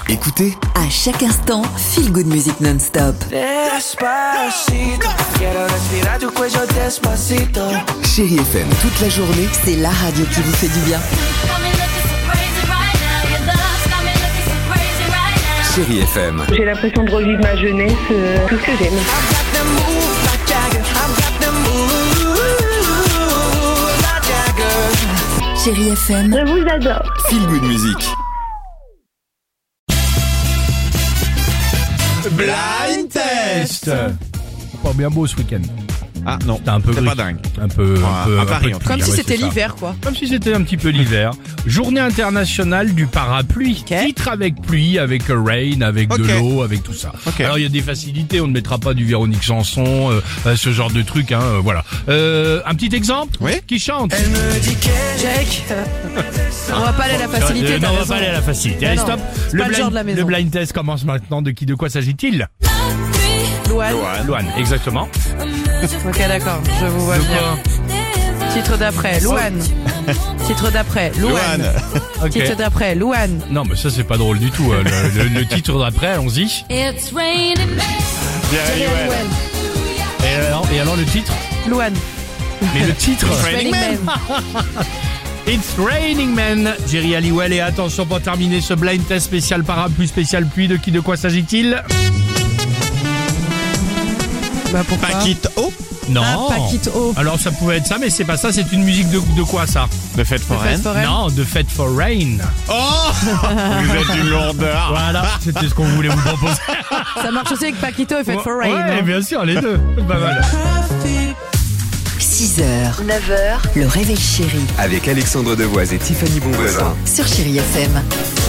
Écoutez, À chaque instant, feel good music non-stop. Despacito, quiero respirar tu cuello despacito. Chérie FM toute la journée. C'est la radio qui vous fait du bien. Chérie FM. J'ai l'impression de revivre ma jeunesse, tout ce que j'aime. I've got them moves like Jagger. I've got them moves like Jagger. Chérie FM, Je vous adore. Feel good music. Blind Test. Pas bien beau ce week-end. Ah non, C'était un peu c'est gris. pas dingue. Un peu à Paris, en tout cas. Comme si ouais, c'était c'est ça. l'hiver, quoi. Comme si c'était un petit peu l'hiver. Journée internationale du parapluie. Ok. Titre avec pluie, avec rain, avec de Ok. l'eau, avec tout ça. Ok. Alors il y a des facilités, on ne mettra pas du Véronique Sanson, ce genre de truc, voilà. Un petit exemple. Oui. Qui chante. Elle me dit qu'elle Jake, on va pas aller à la facilité, Non, t'as on va raison. pas aller à la facilité. Non, Allez, non, stop. c'est pas le genre de la maison. Le blind test commence maintenant. De quoi s'agit-il? Louane. Louane, exactement. Ok, d'accord, je vous vois bien. Titre d'après, Louane. Titre d'après, Louane. Louane. Ok. Titre d'après, Louane. Non, mais ça c'est pas drôle du tout. Le titre d'après, allons-y. It's raining Jerry Well. Et alors le titre? Louane. Mais le titre? Raining Man. It's Raining Man, Jerry Halliwell. Et attention, pour terminer ce blind test spécial parapluie, spécial pluie, de quoi s'agit-il? Bah pourquoi? Paquito Non. Ah, Paquito. Alors ça pouvait être ça, mais c'est pas ça. C'est une musique de quoi ça? de Fête Foraine. Foraine. Non, de Fête for Rain. Oh vous êtes une lourdeur. Voilà, c'était ce qu'on voulait vous proposer. Ça marche aussi avec Paquito et Fête for Rain. Ouais, hein. bien sûr, les deux. Pas mal. 6h, 9h, le réveil chéri Avec Alexandre Devoise et Tiffany Bonvoisin. sur Chérie FM.